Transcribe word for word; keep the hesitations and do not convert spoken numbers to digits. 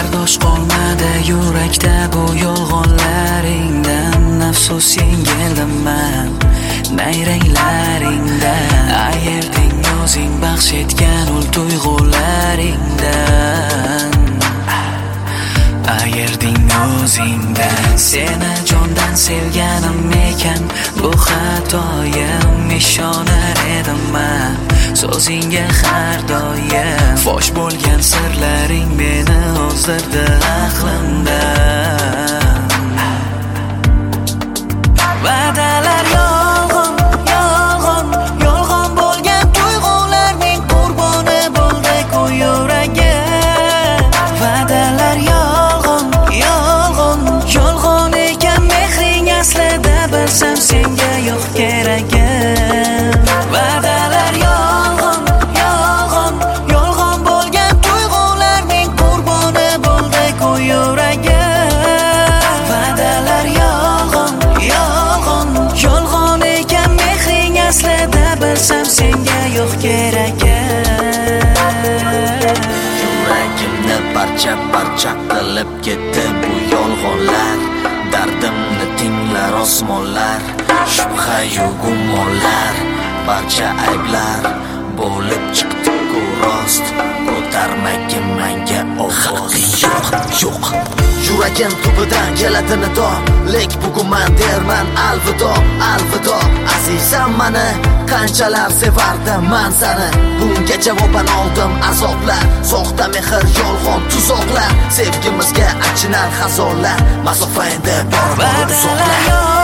bardosh qolmadi yurakda bu yolg'onlaringdan. Afsus yengilman nayranglaringdan. Ayerding o'zing baxsh etgan ul tuyg'ularingdan. Ayerding o'zingdan. Seni jondan sevganim ekan bu xatoyim. Ishonar edim-man so'zingga har doim. Fosh bo'lgan sirlaring meni ozdirdi aqlimdan. Va'dalar yolg'on, yolg'on, yolg'on bo'lgan tuyg'ularning qurboni bo'ldi qo'y yuragim. Va'dalar yolg'on, yolg'on, yolg'on ekan mehring aslida bilsam senga yo'q keragim. Va'dalar yolg'on, yolg'on, yolg'on bo'lgan tuyg'ularning qurboni bo'ldi qo'y yuragim. Va'dalar yolg'on, yolg'on, yolg'on ekan mehring aslida bilsam senga yo'q keragim. Yuragimni parcha parcha qilib ketdi bu yolg'onlar. Dardimni tinglar osmonlar, shubha-yu gumonlar. Barcha ayblar bo'lib chiqdi-ku rost. Ko'tarmagin menga ovoz. Yo'q, yo'q. Yuragim tubidan keladi nido, lek bugun men derman alvido, alvido. Azizam mani qanchalar sevardim men seni. Bunga javoban oldim azoblar, soxta mehr, yolg'on tuzoqlar. Sevgimizga achinar xazonlar, masofa endi bor bor uzoqlar.